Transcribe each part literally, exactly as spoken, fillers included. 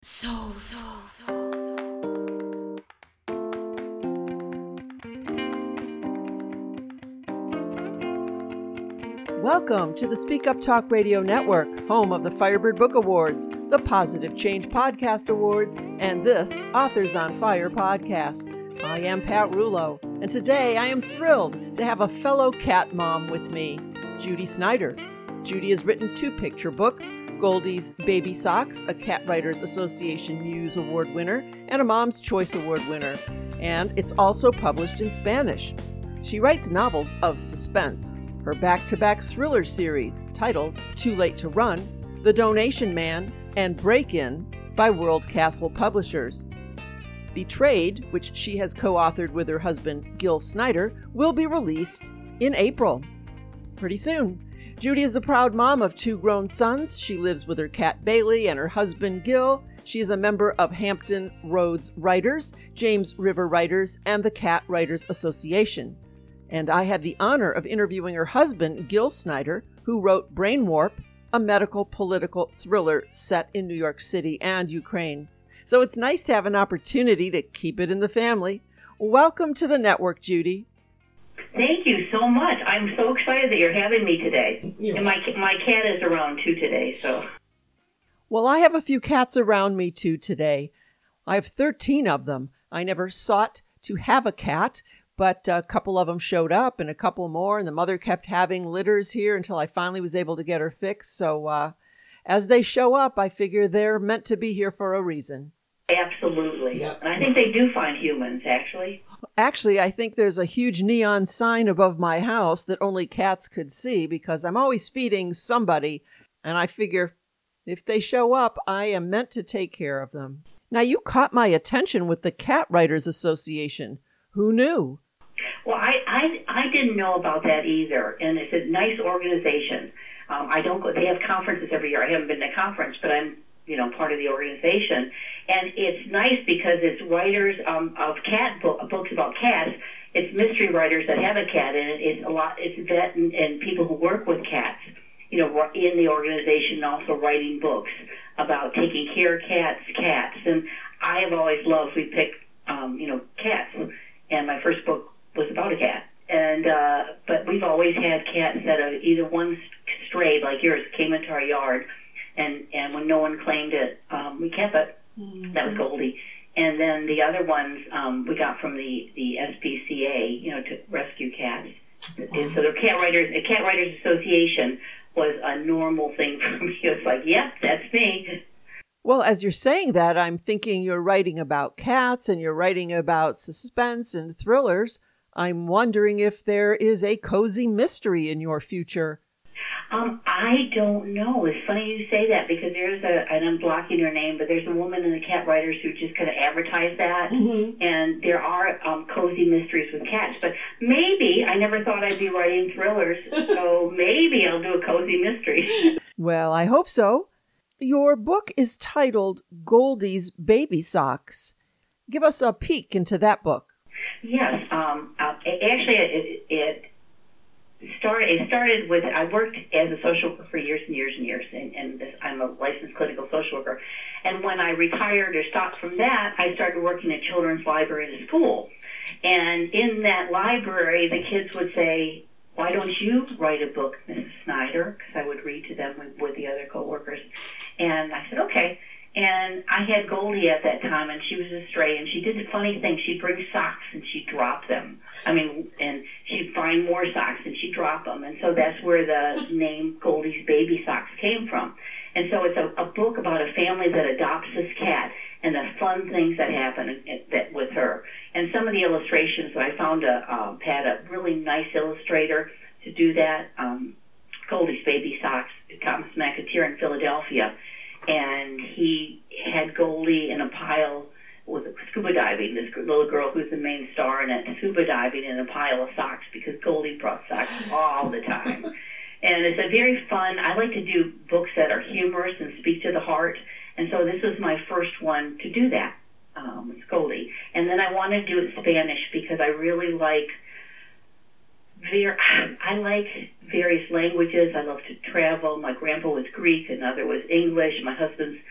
So, so, Welcome to the Speak Up Talk Radio Network, home of the Firebird Book Awards, the Positive Change Podcast Awards, and this Authors on Fire podcast. I am Pat Rulo, and today I am thrilled to have a fellow cat mom with me, Judy Snyder. Judy has written two picture books, Goldie's Baby Socks, a Cat Writers Association Muse Award winner, and a Mom's Choice Award winner, and it's also published in Spanish. She writes novels of suspense. Her back-to-back thriller series, titled Too Late to Run, The Donation Man, and Break-In by World Castle Publishers. Betrayed, which she has co-authored with her husband Gil Snyder, will be released in April. Pretty soon. Judy is the proud mom of two grown sons. She lives with her cat Bailey and her husband Gil. She is a member of Hampton Roads Writers, James River Writers, and the Cat Writers Association. And I had the honor of interviewing her husband, Gil Snyder, who wrote Brain Warp, a medical political thriller set in New York City and Ukraine. So it's nice to have an opportunity to keep it in the family. Welcome to the network, Judy. Thank you so much. I'm so excited that you're having me today. Yeah. And my my cat is around too today, so. Well, I have a few cats around me too today. I have thirteen of them. I never sought to have a cat, but a couple of them showed up and a couple more, and the mother kept having litters here until I finally was able to get her fixed. So uh, as they show up, I figure they're meant to be here for a reason. Absolutely. Yep. And I think they do find humans, actually. Actually, I think there's a huge neon sign above my house that only cats could see because I'm always feeding somebody, and I figure if they show up, I am meant to take care of them. Now, you caught my attention with the Cat Writers Association. Who knew? Well, I, I, I didn't know about that either, and it's a nice organization. Um, I don't go. They have conferences every year. I haven't been to a conference, but I'm, you know, part of the organization. And it's nice because it's writers um, of cat book, books about cats. It's mystery writers that have a cat in it. It's a lot. It's vet and, and people who work with cats, you know, in the organization, also writing books about taking care of cats, cats. And I have always loved. We pick, um, you know, cats. And my first book was about a cat. And uh, but we've always had cats that have either one strayed, like yours, came into our yard. And, and when no one claimed it, um, we kept it. Mm-hmm. That was Goldie. And then the other ones um, we got from the, the S P C A, you know, to rescue cats. Mm-hmm. And so the Cat Writers, the Cat Writers Association was a normal thing for me. It was like, yep, that's me. Well, as you're saying that, I'm thinking you're writing about cats and you're writing about suspense and thrillers. I'm wondering if there is a cozy mystery in your future. Um, I don't know. It's funny you say that because there's a, and I'm blocking her name, but there's a woman in the Cat Writers who just kind of advertised that, mm-hmm. and there are um, cozy mysteries with cats. But maybe, I never thought I'd be writing thrillers, so maybe I'll do a cozy mystery. Well, I hope so. Your book is titled Goldie's Baby Socks. Give us a peek into that book. Yes. Um, uh, actually, it, it started, it started with, I worked as a social worker for years and years and years, and, and this, I'm a licensed clinical social worker. And when I retired or stopped from that, I started working at Children's Library at a school. And in that library, the kids would say, why don't you write a book, Missus Snyder? Because I would read to them with, with the other coworkers. And I said, okay. And I had Goldie at that time, and she was a stray, and she did a funny thing. She'd bring socks, and she'd drop them. I mean, and she'd find more socks, and she'd drop them. And so that's where the name Goldie's Baby Socks came from. And so it's a, a book about a family that adopts this cat and the fun things that happen that, with her. And some of the illustrations, I found a, um, had a really nice illustrator to do that, um, Goldie's Baby Socks, Thomas McAteer in Philadelphia. And he had Goldie in a pile with scuba diving, this little girl who's the main star in it, scuba diving in a pile of socks because Goldie brought socks all the time. And it's a very fun, I like to do books that are humorous and speak to the heart. And so this was my first one to do that. Um, it's Goldie. And then I wanted to do it in Spanish because I really like Ver- I like various languages. I love to travel. My grandpa was Greek, another was English. My husband's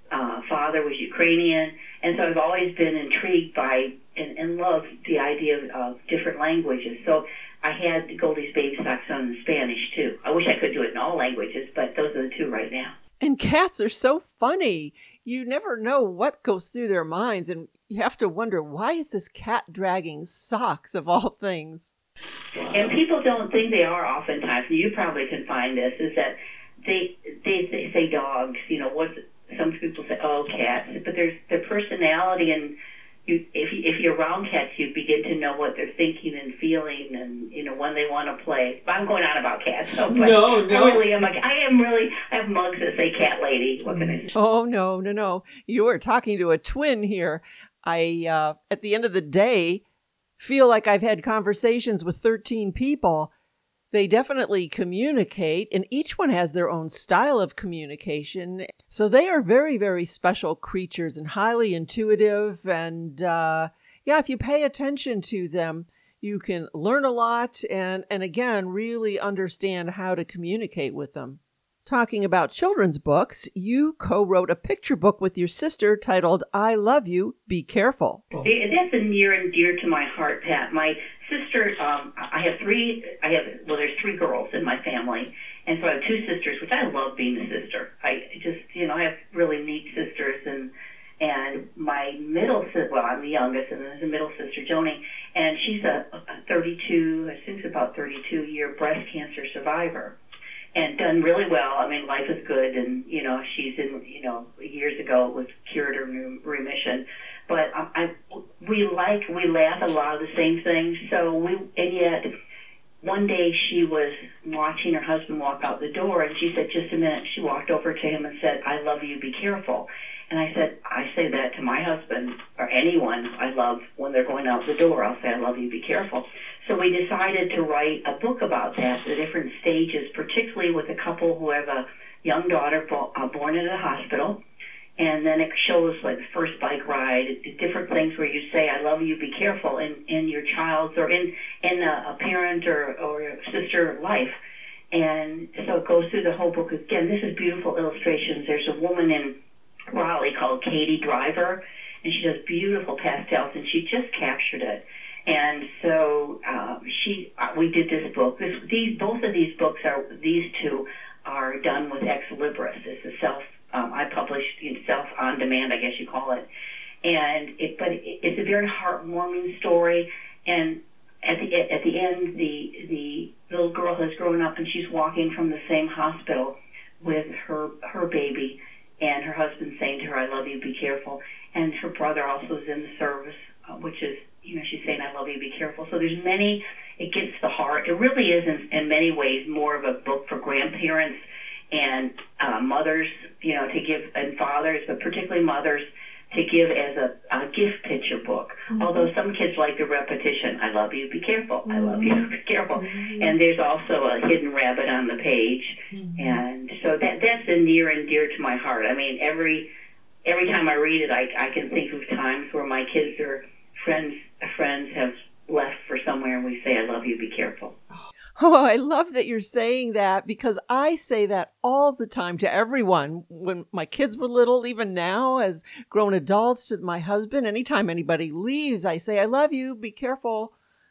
uh, father was Ukrainian, and so I've always been intrigued by and, and loved the idea of, of different languages. So I had Goldie's Baby Socks on in Spanish, too. I wish I could do it in all languages, but those are the two right now. And cats are so funny. You never know what goes through their minds, and you have to wonder, why is this cat dragging socks of all things? And people don't think they are oftentimes, and you probably can find this, is that they they, they say dogs, you know, what some people say, oh, cats, but there's their personality, and you, if, you, if you're around cats, you begin to know what they're thinking and feeling, and, you know, when they want to play. I'm going on about cats, so, but no, no. I really am, a, I am really, I have mugs that say cat lady. What can I say? Oh, no, no, no. You are talking to a twin here. I, uh, at the end of the day, feel like I've had conversations with thirteen people. They definitely communicate, and each one has their own style of communication. So they are very, very special creatures and highly intuitive. And uh, yeah, if you pay attention to them, you can learn a lot and, and again, really understand how to communicate with them. Talking about children's books, you co-wrote a picture book with your sister titled, I Love You, Be Careful. That's a near and dear to my heart, Pat. My sister, um, I have three, I have, well, there's three girls in my family, and so I have two sisters, which I love being a sister. I just, you know, I have really neat sisters, and and my middle sister, well, I'm the youngest, and there's a middle sister, Joni, and she's a, a thirty-two, I think it's about thirty-two-year breast cancer survivor. And done really well. I mean, life is good, and, you know, she's in, you know, years ago was cured or remission. But I, I, we like, we laugh at a lot of the same things. So we, and yet, one day she was watching her husband walk out the door, and she said, just a minute. She walked over to him and said, I love you, be careful. And I said, I say that to my husband or anyone I love when they're going out the door. I'll say, I love you, be careful. So we decided to write a book about that, the different stages, particularly with a couple who have a young daughter bo- uh, born in a hospital. And then it shows like the first bike ride, different things where you say, I love you, be careful in, in your child's or in, in a, a parent or, or a sister life. And so it goes through the whole book. Again, this is beautiful illustrations. There's a woman in Raleigh called Katie Driver, and she does beautiful pastels, and she just captured it. And so um, she, uh, we did this book. This, these, both of these books are, these two are done with Ex Libris. It's a self, um, I published you know, self on demand, I guess you call it. And it, but it, it's a very heartwarming story. And at the at the end, the the little girl has grown up, and she's walking from the same hospital with her her baby, and her husband saying to her, I love you, be careful. And her brother also is in the service, uh, which is, you know, she's saying, I love you, be careful. So there's many, it gets the heart. It really is, in, in many ways, more of a book for grandparents and uh, mothers, you know, to give, and fathers, but particularly mothers, to give as a, a gift picture book. Mm-hmm. Although some kids like the repetition, I love you, be careful, mm-hmm. I love you, be careful. Mm-hmm. And there's also a hidden rabbit on the page. Mm-hmm. And so that that's a near and dear to my heart. I mean, every every time I read it, I, I can think of times where my kids or friends friends have left for somewhere, and we say, I love you, be careful. Oh, I love that you're saying that, because I say that all the time to everyone. When my kids were little, even now as grown adults, to my husband, anytime anybody leaves, I say, I love you, be careful.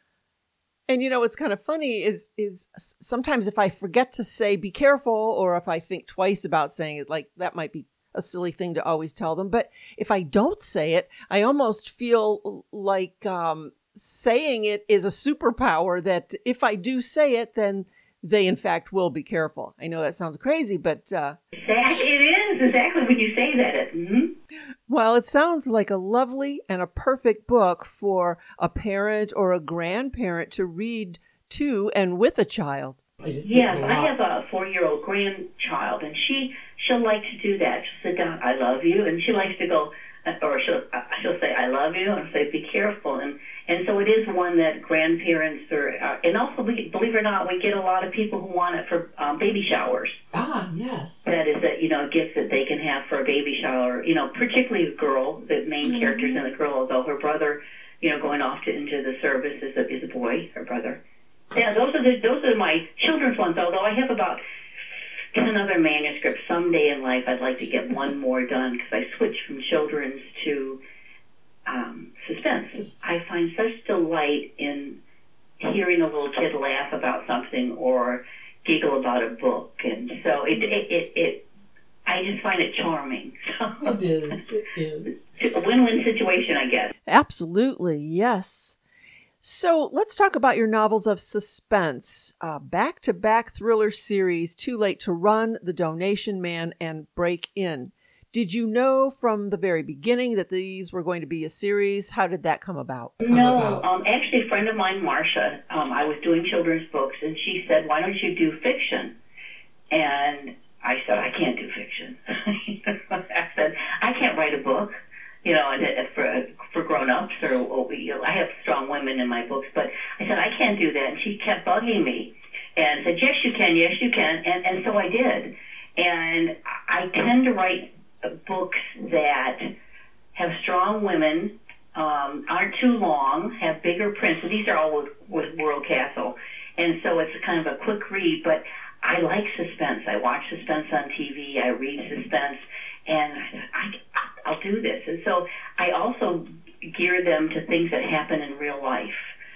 And you know, what's kind of funny is, is sometimes if I forget to say be careful, or if I think twice about saying it, like that might be a silly thing to always tell them. But if I don't say it, I almost feel like, um, saying it is a superpower, that if I do say it, then they in fact will be careful. I know that sounds crazy, but uh exactly, it is exactly when you say that. It, mm-hmm. Well, it sounds like a lovely and a perfect book for a parent or a grandparent to read to and with a child. Yes, I have a four-year-old grandchild, and she she'll like to do that. She'll sit down, I love you, and she likes to go, or she'll she'll say, I love you, and say, be careful. And and so it is one that grandparents are, uh, and also, we, believe it or not, we get a lot of people who want it for um, baby showers. Ah, yes. That is a, you know, a gift that they can have for a baby shower, you know, particularly the girl, the main mm-hmm. character's in the girl, although her brother, you know, going off to, into the service is a, is a boy, her brother. Yeah, those are the, those are my children's ones, although I have about ten other manuscripts. Someday in life, I'd like to get one more done because I switched from children's to um, suspense. I find such delight in hearing a little kid laugh about something or giggle about a book, and so it it it, it I just find it charming. It is. It is. It's a win-win situation, I guess. Absolutely, yes. So let's talk about your novels of suspense. Uh, back-to-back thriller series, Too Late to Run, The Donation Man, and Break In. Did you know from the very beginning that these were going to be a series? How did that come about? No, um, actually a friend of mine, Marcia, um, I was doing children's books, and she said, why don't you do fiction? And I said, I can't do fiction. I said, I can't write a book, you know, for for grown-ups, or, or you know, I have strong women in my books, but I said, I can't do that. And she kept bugging me and said, yes, you can, yes, you can. And, and so I did. And I tend to write books that have strong women, um, aren't too long, have bigger prints. So these are all with, with World Castle. And so it's kind of a quick read, but I like suspense. I watch suspense on T V. I read suspense, and I, I, I'll do this. And so I also gear them to things that happen in real life.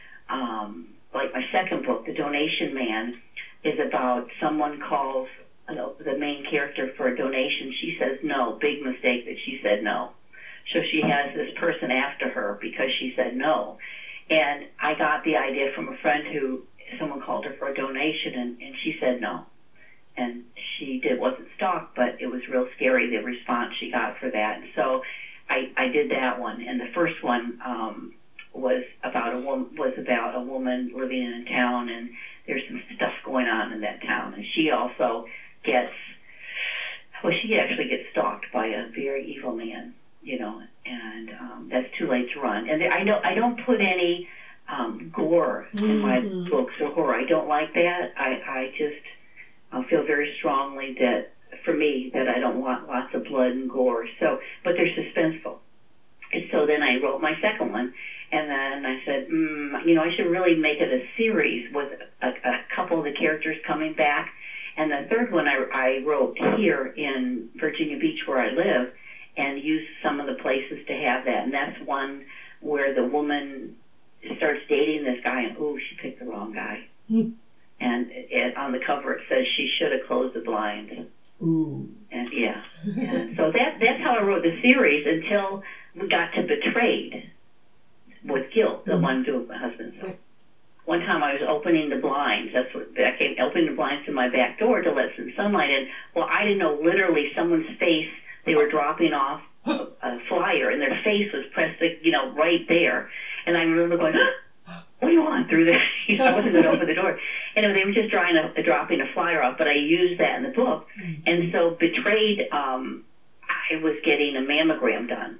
Um, like my second book, The Donation Man, is about someone calls you know, the main character for a donation. She says no. Big mistake that she said no. So she has this person after her because she said no. And I got the idea from a friend who someone called her for a donation, and, and she said no. And she did wasn't stalked, but it was real scary, the response she got for that. And so I, I did that one. And the first one um, was about a woman was about a woman living in a town, and there's some stuff going on in that town. And she also gets well, she actually gets stalked by a very evil man, you know, and um, that's Too Late to Run. And I know I don't put any Um, gore in mm-hmm. my books or horror. I don't like that. I, I just I feel very strongly that, for me, that I don't want lots of blood and gore. So, but they're suspenseful. And so then I wrote my second one, and then I said, mm, you know, I should really make it a series with a, a couple of the characters coming back. And the third one I, I wrote here in Virginia Beach, where I live, and used some of the places to have that. And that's one where the woman starts dating this guy, and ooh, she picked the wrong guy. Mm. And it, on the cover it says she should have closed the blinds. Ooh. And yeah, and so that that's how I wrote the series until we got to Betrayed with Guilt, the mm. one doing my husband. So one time I was opening the blinds. That's what I came opening the blinds to my back door to let some sunlight in. Well, I didn't know literally someone's face. They were dropping off a, a flyer, and their face was pressed, you know, right there. And I remember going, ah, what do you want through there? You know, I wasn't going to open the door. And they were just drawing a, dropping a flyer off, but I used that in the book. Mm-hmm. And so Betrayed, um, I was getting a mammogram done.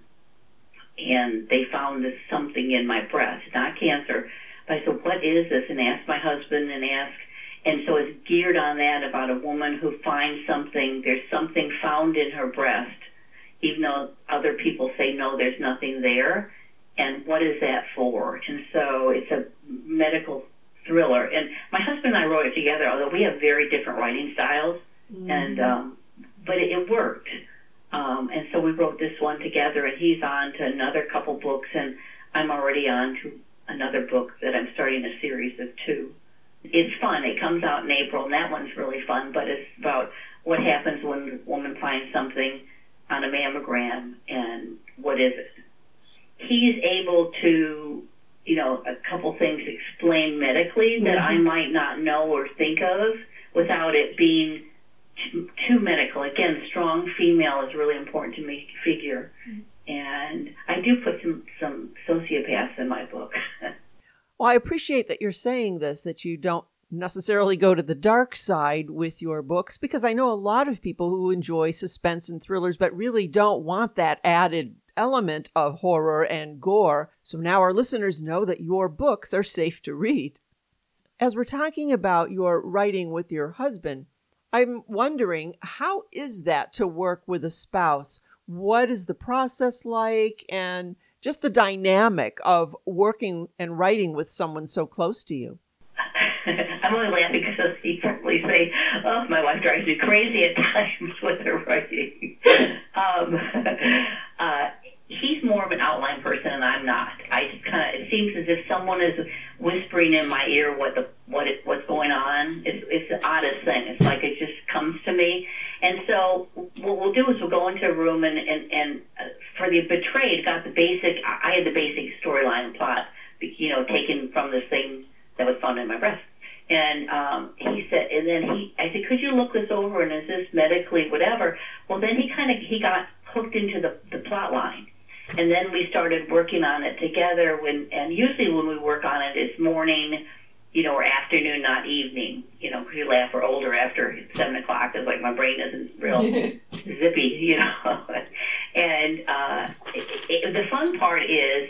And they found this something in my breast, not cancer. But I said, what is this? And asked my husband and asked. And so it's geared on that, about a woman who finds something, there's something found in her breast, even though other people say, no, there's nothing there. And what is that for? And so it's a medical thriller. And my husband and I wrote it together, although we have very different writing styles. Mm-hmm. And um, but it, it worked. Um, and so we wrote this one together, and he's on to another couple books, and I'm already on to another book that I'm starting a series of two. It's fun. It comes out in April, and that one's really fun, but it's about what happens when a woman finds something on a mammogram, and what is it? He's able to, you know, a couple things explain medically that mm-hmm. I might not know or think of without it being too, too medical. Again, strong female is really important to me figure. Mm-hmm. And I do put some, some sociopaths in my book. Well, I appreciate that you're saying this, that you don't necessarily go to the dark side with your books, because I know a lot of people who enjoy suspense and thrillers but really don't want that added element of horror and gore. So now our listeners know that your books are safe to read. As we're talking about your writing with your husband, I'm wondering, how is that to work with a spouse? What is the process like, and just the dynamic of working and writing with someone so close to you? I'm only laughing because he probably always say, oh, my wife drives me crazy at times with her writing. um, uh, he's more of an outline person, and I'm not. I just kind of, it seems as if someone is whispering in my ear what the what it, what's going on. It's, it's the oddest thing. It's like it just comes to me. And so what we'll do is we'll go into a room, and, and, and uh, for the Betrayed, got the basic, I had the basic storyline and plot, you know, taken from this thing that was found in my breast. And um, he said, and then he, I said, could you look this over, and is this medically whatever? Well, then he kind of, he got hooked into the, the plot line. And then we started working on it together. When, and usually when we work on it, it's morning, you know, or afternoon, not evening. You know, because you laugh, we're older after seven o'clock. It's like my brain isn't real zippy, you know. And uh, it, it, the fun part is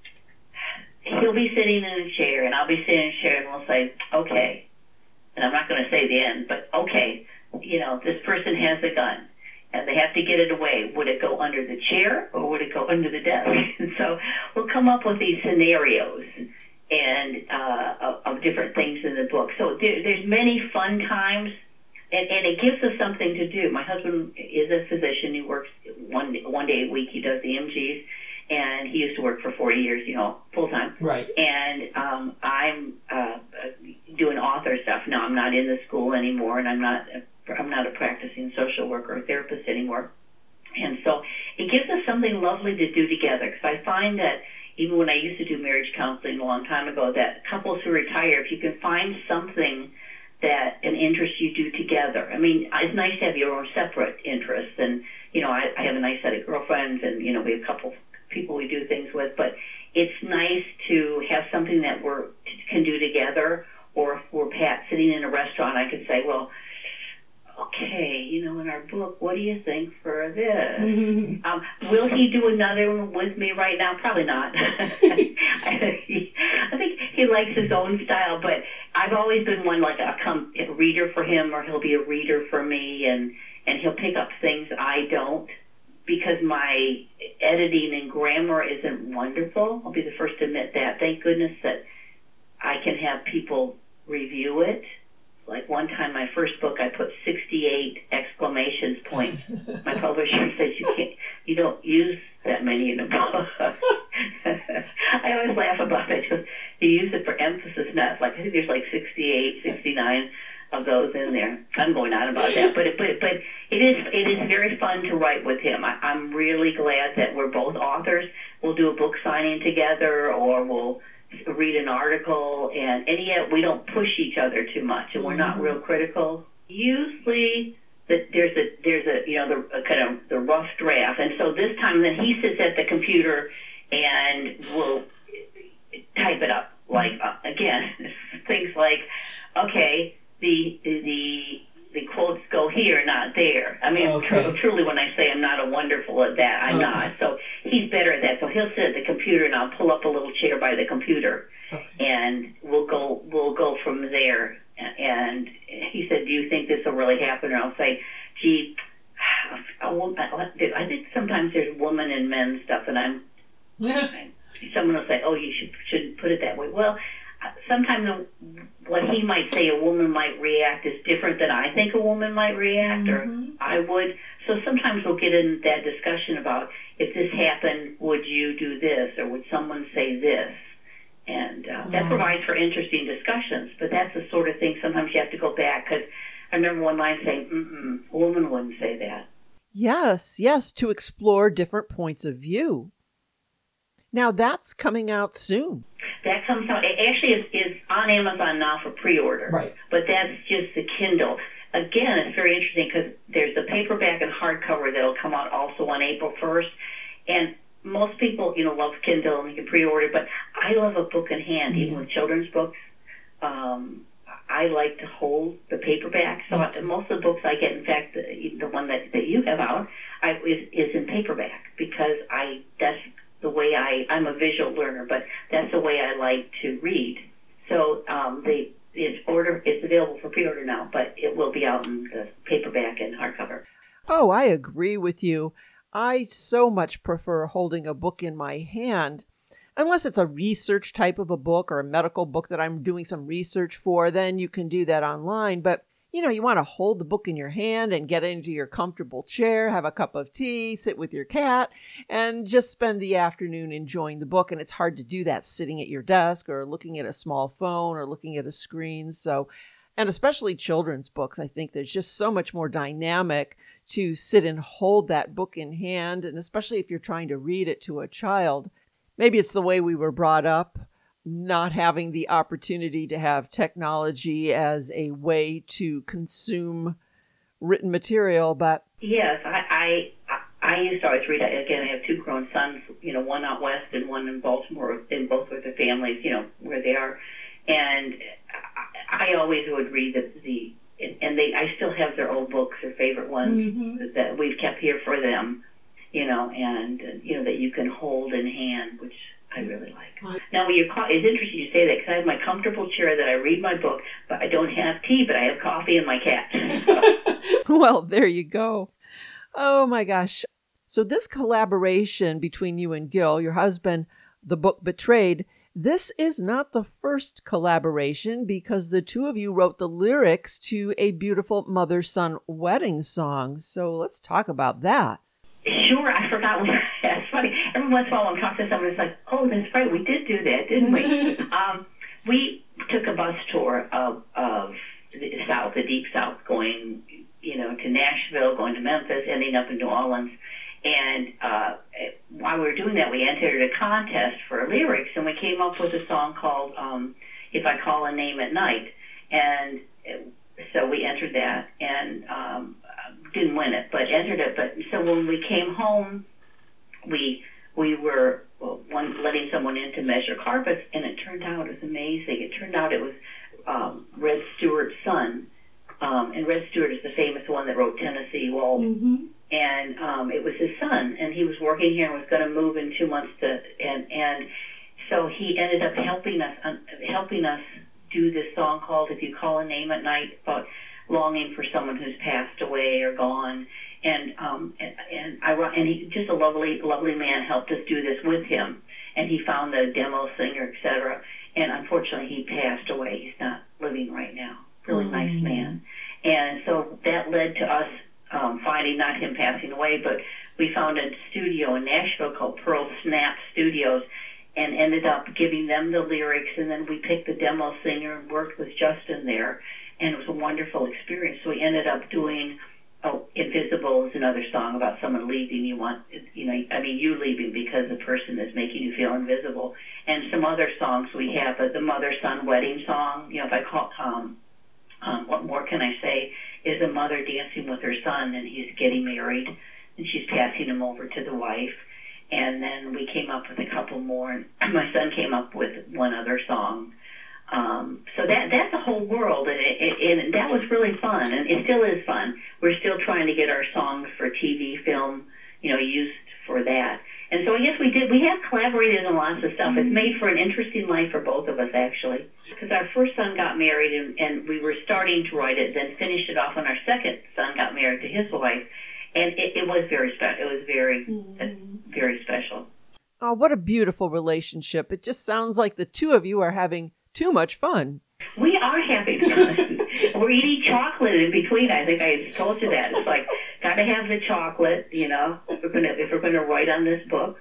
he'll be sitting in a chair, and I'll be sitting in a chair, and we'll say, okay. And I'm not going to say the end, but okay, you know, this person has a gun, and they have to get it away. Would it go under the chair, or would it go under the desk? And so we'll come up with these scenarios and uh, of, of different things in the book. So there, there's many fun times, and, and it gives us something to do. My husband is a physician. He works one one day a week. He does the M Gs, and he used to work for forty years, you know, full time. Right. And um, I'm uh, doing author stuff now. I'm not in the school anymore, and I'm not I'm not a practicing social worker or therapist anymore. And so it gives us something lovely to do together, because I find that even when I used to do marriage counseling a long time ago, that couples who retire, if you can find something that an interest you do together. I mean, it's nice to have your own separate interests, and you know, I, I have a nice set of girlfriends, and you know, we have a couple people we do things with, but it's nice to have something that we're can do together. Or if we're Pat sitting in a restaurant, I could say, well, okay, you know, in our book, what do you think for this? Mm-hmm. Um, will he do another one with me right now? Probably not. I think he likes his own style, but I've always been one, like a, come, a reader for him, or he'll be a reader for me, and, and he'll pick up things I don't, because my editing and grammar isn't wonderful. I'll be the first to admit that. Thank goodness that I can have people review it. Like one time, my first book, I put sixty-eight exclamations points. My publisher says you can't, you don't use that many in a book. I always laugh about it. Because you use it for emphasis, not like, I think there's like sixty-eight, sixty-nine of those in there. I'm going on about that, but it, but but it is it is very fun to write with him. I, I'm really glad that we're both authors. We'll do a book signing together, or we'll read an article, and, and yet we don't push each other too much, and we're not real critical. Usually that there's a there's a you know the a kind of the rough draft, and so this time then he sits at the computer and will type it up. Like uh, again, things like, okay, the the the quotes go here, not there. I mean, okay. tr- truly, when I say I'm not a wonderful at that, I'm okay. not. So he's better at that. So he'll sit at the computer, and I'll pull up a little chair by the computer, okay. and we'll go we'll go from there. And he said, "Do you think this will really happen?" And I'll say, "Gee, I, I think sometimes there's woman and men stuff, and I'm." Someone will say, "Oh, you should shouldn't put it that way." Well, sometimes what he might say a woman might react is different than I think a woman might react, mm-hmm. or I would. So sometimes we'll get in that discussion about, if this happened, would you do this, or would someone say this? And uh, mm-hmm. that provides for interesting discussions, but that's the sort of thing sometimes you have to go back, because I remember one line saying, mm-mm, a woman wouldn't say that. Yes, yes, to explore different points of view. Now that's coming out soon. That comes out, it actually is, is on Amazon now for pre-order. Right. But that's just the Kindle. Again, it's very interesting, because there's the paperback and hardcover that'll come out also on April first. And most people, you know, love Kindle and you can pre-order, but I love a book in hand, mm-hmm. even with children's books. Um, I like to hold the paperback. So mm-hmm. most of the books I get, in fact, the, the one that, that you have out, I, is, is in paperback, because I that's the way I, I'm a visual learner, but that's the way I like to read. So um, the it's order it's available for pre-order now, but it will be out in the paperback and hardcover. Oh, I agree with you. I so much prefer holding a book in my hand. Unless it's a research type of a book or a medical book that I'm doing some research for, then you can do that online. But you know, you want to hold the book in your hand and get into your comfortable chair, have a cup of tea, sit with your cat, and just spend the afternoon enjoying the book. And it's hard to do that sitting at your desk or looking at a small phone or looking at a screen. So, and especially children's books, I think there's just so much more dynamic to sit and hold that book in hand. And especially if you're trying to read it to a child, maybe it's the way we were brought up, not having the opportunity to have technology as a way to consume written material. But yes, I, I I used to always read. Again, I have two grown sons, you know, one out west and one in Baltimore, and both with their families, you know, where they are. And I, I always would read the, the and they I still have their old books, their favorite ones mm-hmm. that we've kept here for them, you know, and you know that you can hold in hand, which I really like. Now, when you're ca- it's interesting you say that because I have my comfortable chair that I read my book, but I don't have tea, but I have coffee and my cat. Well, there you go. Oh, my gosh. So this collaboration between you and Gil, your husband, the book Betrayed, this is not the first collaboration because the two of you wrote the lyrics to a beautiful mother-son wedding song. So let's talk about that. Sure, I forgot. It's funny. Every once in a while, I'm talking to someone, it's like, oh, that's right, we did do that, didn't we? um, we took a bus tour of, of the South, the Deep South, going, you know, to Nashville, going to Memphis, ending up in New Orleans. And uh, while we were doing that, we entered a contest for lyrics, and we came up with a song called um, If I Call a Name at Night. And so we entered that, and um, didn't win it, but entered it. But so when we came home, we we were well, one letting someone in to measure carpets, and it turned out it was amazing. It turned out it was um, Red Stewart's son, um, and Red Stewart is the famous one that wrote Tennessee Waltz, mm-hmm. and um, it was his son, and he was working here and was going to move in two months to, and and so he ended up helping us um, helping us do this song called If You Call a Name at Night, about longing for someone who's passed away or gone. And um, and and I and he just a lovely lovely man helped us do this with him, and he found the demo singer, et cetera. And unfortunately, he passed away. He's not living right now. Really mm. nice man. And so that led to us um, finding not him passing away, but we found a studio in Nashville called Pearl Snap Studios, and ended up giving them the lyrics. And then we picked the demo singer and worked with Justin there, and it was a wonderful experience. So we ended up doing. Oh, Invisible is another song about someone leaving. You want, you know, I mean, you leaving because the person is making you feel invisible. And some other songs we have, uh, the mother-son wedding song. You know, if I call, um, um, what more can I say? Is a mother dancing with her son, and he's getting married, and she's passing him over to the wife. And then we came up with a couple more, and my son came up with one other song. Um, so that that's a whole world, and, it, it, and that was really fun, and it still is fun. We're still trying to get our songs for T V, film, you know, used for that. And so, yes, we did. We have collaborated on lots of stuff. It's made for an interesting life for both of us, actually, because our first son got married, and, and we were starting to write it, then finished it off when our second son got married to his wife, and it, it was very special. It was very, mm-hmm. uh, very special. Oh, what a beautiful relationship. It just sounds like the two of you are having too much fun. We are having fun. We're eating chocolate in between. I think I told you that. It's like, got to have the chocolate, you know, if we're gonna if we're gonna write on this book.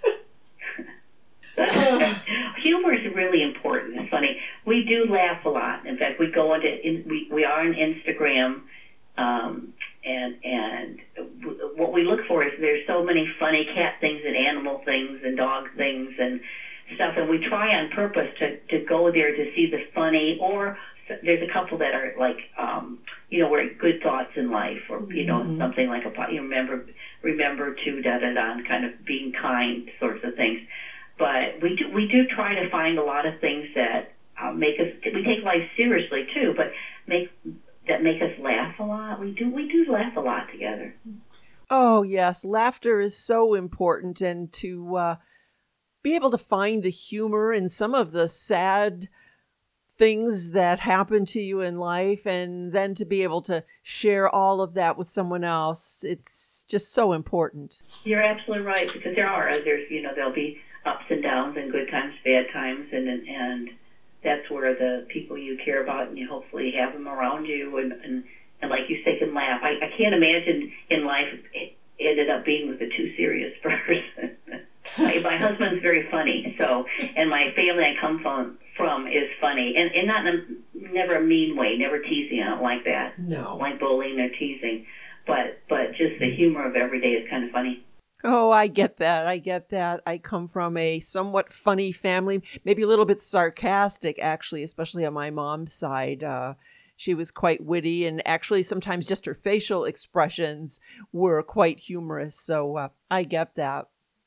Humor is really important. It's funny. We do laugh a lot. In fact, we go into in, we we are on Instagram, um, and and what we look for is there's so many funny cat things and animal things and dog things and stuff, and we try on purpose to, to go there to see the funny, or there's a couple that are like, um, you know, where good thoughts in life, or, you know, mm-hmm. something like a, you remember, remember to da-da-da, and kind of being kind sorts of things. But we do, we do try to find a lot of things that uh, make us, we take life seriously too, but make, that make us laugh a lot. We do, we do laugh a lot together. Oh, yes. Laughter is so important, and to, uh, be able to find the humor in some of the sad things that happen to you in life, and then to be able to share all of that with someone else. It's just so important. You're absolutely right, because there are, there's, you know, there'll be ups and downs and good times, bad times, and, and that's where the people you care about and you hopefully have them around you and, and, and like you say, can laugh. I, I can't imagine in life it ended up being with a too serious person. my, my husband's very funny, so, and my family I come from, from is funny, and, and not in a, never a mean way, never teasing. I don't like that. No. I don't like bullying or teasing, but, but just the humor of every day is kind of funny. Oh, I get that. I get that. I come from a somewhat funny family, maybe a little bit sarcastic, actually, especially on my mom's side. Uh, she was quite witty, and actually sometimes just her facial expressions were quite humorous. So uh, I get that.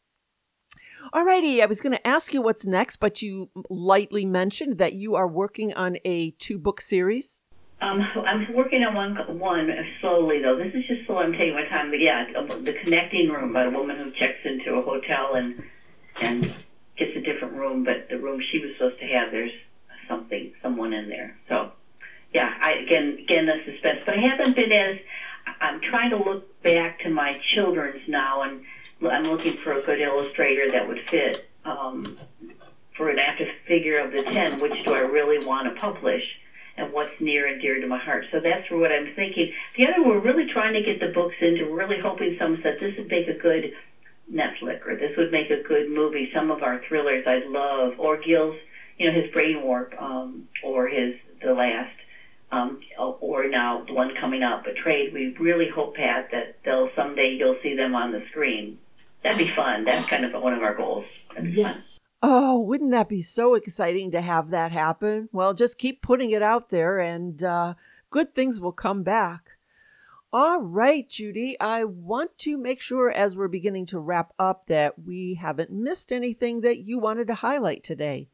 Alrighty, I was going to ask you what's next, but you lightly mentioned that you are working on a two-book series. Um, I'm working on one one slowly, though. This is just slow. I'm taking my time. But yeah, The Connecting Room, about a woman who checks into a hotel and and gets a different room, but the room she was supposed to have, there's something, someone in there. So, yeah, I, again, again, the suspense. But I haven't been as, I'm trying to look back to my children's now, and I'm looking for a good illustrator that would fit um, for an active figure of the ten, which do I really want to publish, and what's near and dear to my heart. So that's what I'm thinking. The other, we're really trying to get the books into, we're really hoping someone said this would make a good Netflix, or this would make a good movie. Some of our thrillers I love, or Gil's, you know, his Brain Warp, um, or his The Last, um, or now the one coming up, Betrayed. We really hope, Pat, that they'll someday you'll see them on the screen. That'd be fun. That's kind of one of our goals. Yes. Oh, wouldn't that be so exciting to have that happen? Well, just keep putting it out there and uh, good things will come back. All right, Judy, I want to make sure as we're beginning to wrap up that we haven't missed anything that you wanted to highlight today.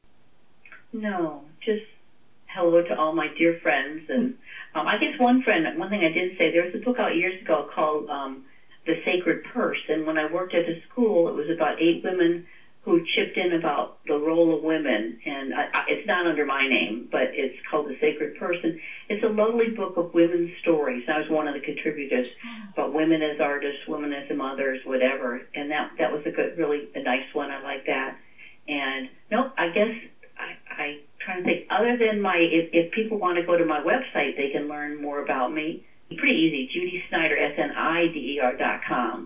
No, just hello to all my dear friends. And um, I guess one friend, one thing I did say, there was a book out years ago called um, The Sacred Purse. And when I worked at a school, it was about eight women who chipped in about the role of women, and I, I, it's not under my name, but it's called The Sacred Person. It's a lovely book of women's stories. I was one of the contributors about women as artists, women as mothers, whatever, and that that was a good, really a nice one. I like that. And no, I guess I, I trying to think. Other than my, if, if people want to go to my website, they can learn more about me. Pretty easy. Judy Snider, S N I D E R dot com.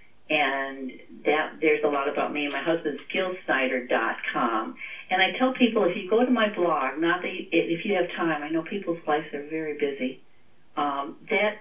And that there's a lot about me, and my husband's Gil Snider dot com. And I tell people, if you go to my blog, not that you, if you have time, I know people's lives are very busy, um, that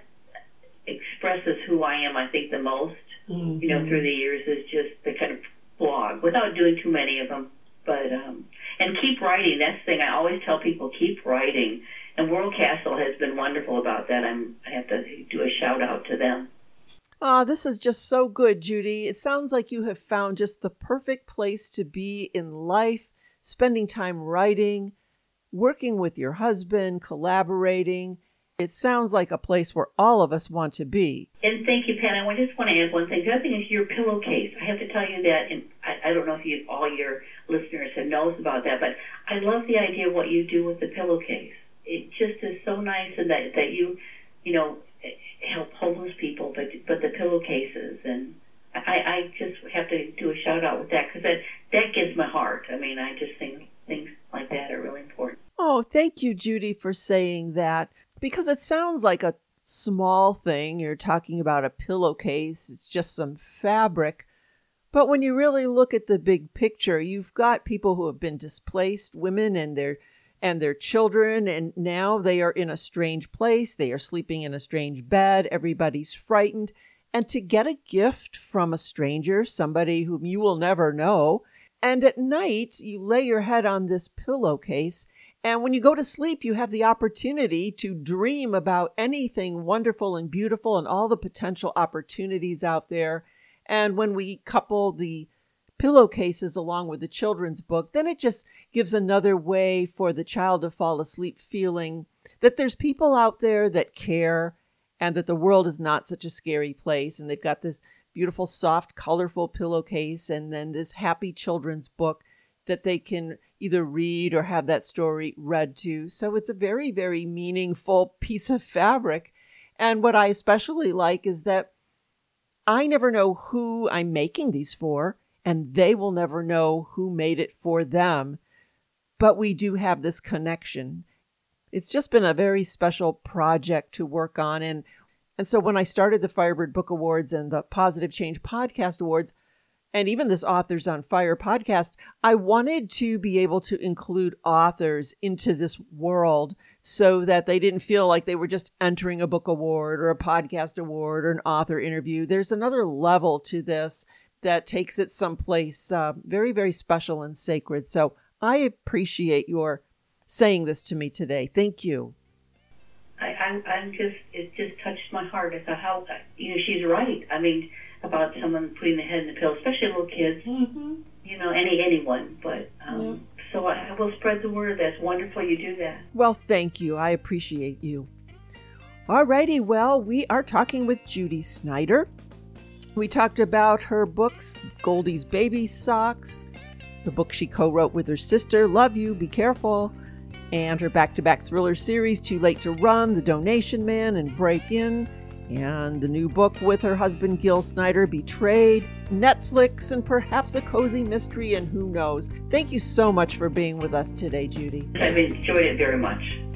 expresses who I am, I think, the most, mm-hmm. you know, through the years, is just the kind of blog, without doing too many of them. But, um, and keep writing. That's the thing. I always tell people, keep writing. And World Castle has been wonderful about that. I'm, I have to do a shout out to them. Ah, oh, this is just so good, Judy. It sounds like you have found just the perfect place to be in life, spending time writing, working with your husband, collaborating. It sounds like a place where all of us want to be. And thank you, Pat. I just want to add one thing. The other thing is your pillowcase. I have to tell you that, and I, I don't know if you, all your listeners have knows about that, but I love the idea of what you do with the pillowcase. It just is so nice, and that, that you, you know, help homeless people, but but the pillowcases, and I, I just have to do a shout out with that, because that, that gives my heart. I mean, I just think things like that are really important. Oh, thank you, Judy, for saying that, because it sounds like a small thing. You're talking about a pillowcase. It's just some fabric. But when you really look at the big picture, you've got people who have been displaced, women and their and their children, and now they are in a strange place. They are sleeping in a strange bed. Everybody's frightened. And to get a gift from a stranger, somebody whom you will never know, and at night you lay your head on this pillowcase, and when you go to sleep, you have the opportunity to dream about anything wonderful and beautiful and all the potential opportunities out there. And when we couple the pillowcases along with the children's book, then it just gives another way for the child to fall asleep feeling that there's people out there that care, and that the world is not such a scary place. And they've got this beautiful, soft, colorful pillowcase, and then this happy children's book that they can either read or have that story read to. So it's a very, very meaningful piece of fabric. And what I especially like is that I never know who I'm making these for, and they will never know who made it for them. but we do have this connection. It's just been a very special project to work on. And, and so when I started the Firebird Book Awards and the Positive Change Podcast Awards, and even this Authors on Fire podcast, I wanted to be able to include authors into this world so that they didn't feel like they were just entering a book award or a podcast award or an author interview. There's another level to this that takes it someplace uh, very, very special and sacred. So I appreciate your saying this to me today. Thank you. I, I'm, I'm just, it just touched my heart. I thought, how, you know, she's right. I mean, about someone putting their head in the pillow, especially little kids, mm-hmm. you know, any anyone. But um, yeah. So I, I will spread the word. That's wonderful you do that. Well, thank you. I appreciate you. All righty. Well, we are talking with Judy Snyder. We talked about her books, Goldie's Baby Socks, the book she co-wrote with her sister, Love You, Be Careful, and her back-to-back thriller series, Too Late to Run, The Donation Man, and Break In, and the new book with her husband, Gil Snyder, Betrayed, Netflix, and perhaps a cozy mystery, and who knows. Thank you so much for being with us today, Judy. I've enjoyed it very much.